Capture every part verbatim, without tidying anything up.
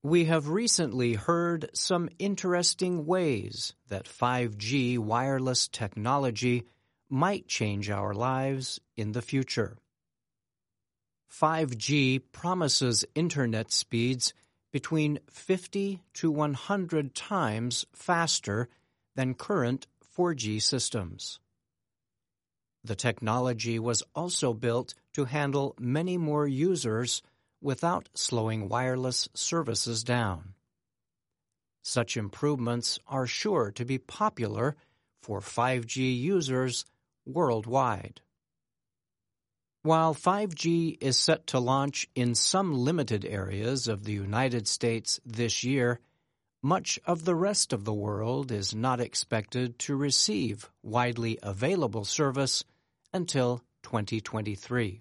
We have recently heard some interesting ways that five G wireless technology might change our lives in the future. five G promises internet speeds between fifty to one hundred times faster than current four G systems. The technology was also built to handle many more users without slowing wireless services down. Such improvements are sure to be popular for five G users worldwide. While five G is set to launch in some limited areas of the United States this year, much of the rest of the world is not expected to receive widely available service until twenty twenty-three.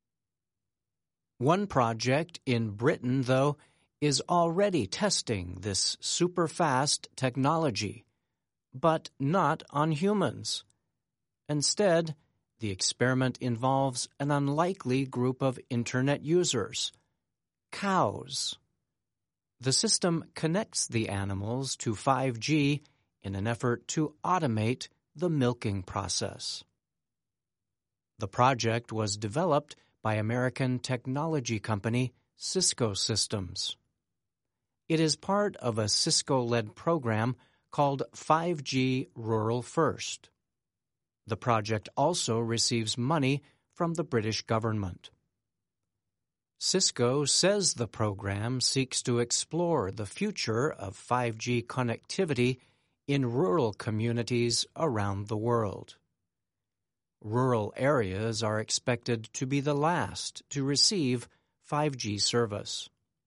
One project in Britain, though, is already testing this super-fast technology, but not on humans. Instead, the experiment involves an unlikely group of Internet users, cows. The system connects the animals to five G in an effort to automate the milking process. The project was developed by American technology company Cisco Systems. It is part of a Cisco-led program called five G Rural First. The project also receives money from the British government. Cisco says the program seeks to explore the future of five G connectivity in rural communities around the world. Rural areas are expected to be the last to receive five G service.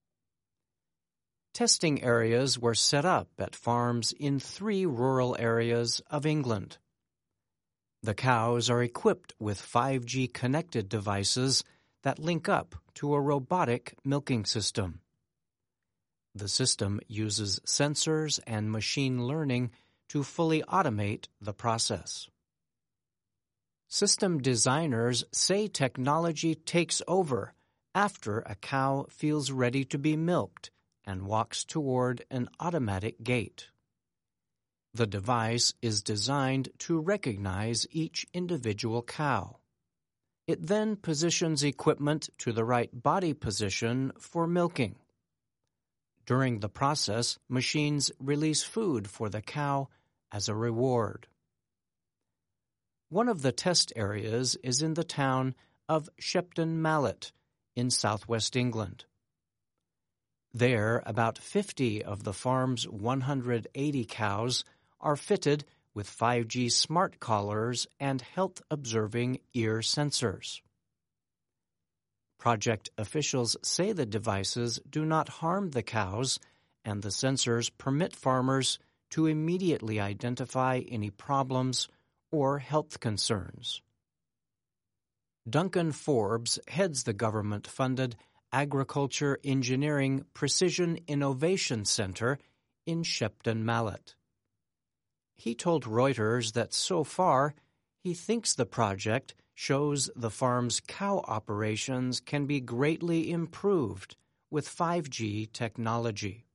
Testing areas were set up at farms in three rural areas of England. The cows are equipped with five G connected devices that link up to a robotic milking system. The system uses sensors and machine learning to fully automate the process. System designers say technology takes over after a cow feels ready to be milked and walks toward an automatic gate. The device is designed to recognize each individual cow. It then positions equipment to the right body position for milking. During the process, machines release food for the cow as a reward. One of the test areas is in the town of Shepton Mallet in southwest England. There, about fifty of the farm's one hundred eighty cows are fitted with five G smart collars and health-observing ear sensors. Project officials say the devices do not harm the cows, and the sensors permit farmers to immediately identify any problems or health concerns. Duncan Forbes heads the government-funded Agriculture Engineering Precision Innovation Center in Shepton Mallet. He told Reuters that so far, he thinks the project shows the farm's cow operations can be greatly improved with five G technology.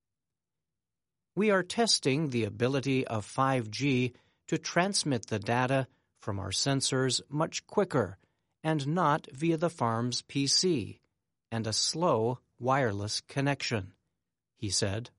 We are testing the ability of five G to transmit the data from our sensors much quicker and not via the farm's P C and a slow wireless connection, he said.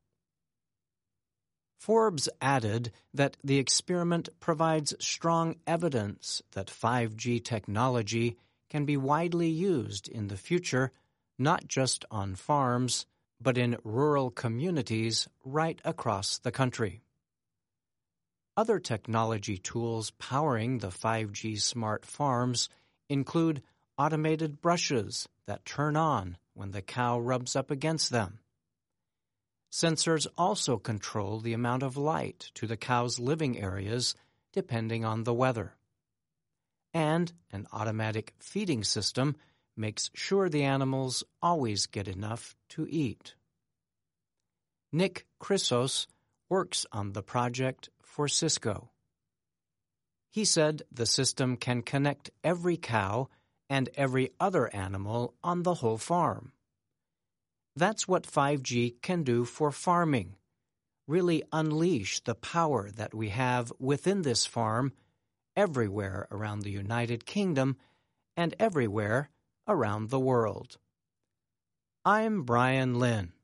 Forbes added that the experiment provides strong evidence that five G technology can be widely used in the future, not just on farms, but in rural communities right across the country. Other technology tools powering the five G smart farms include automated brushes that turn on when the cow rubs up against them. Sensors also control the amount of light to the cow's living areas depending on the weather. And an automatic feeding system makes sure the animals always get enough to eat. Nick Chrysos works on the project for Cisco. He said the system can connect every cow and every other animal on the whole farm. That's what five G can do for farming. Really unleash the power that we have within this farm everywhere around the United Kingdom and everywhere around the world. I'm Brian Lynn.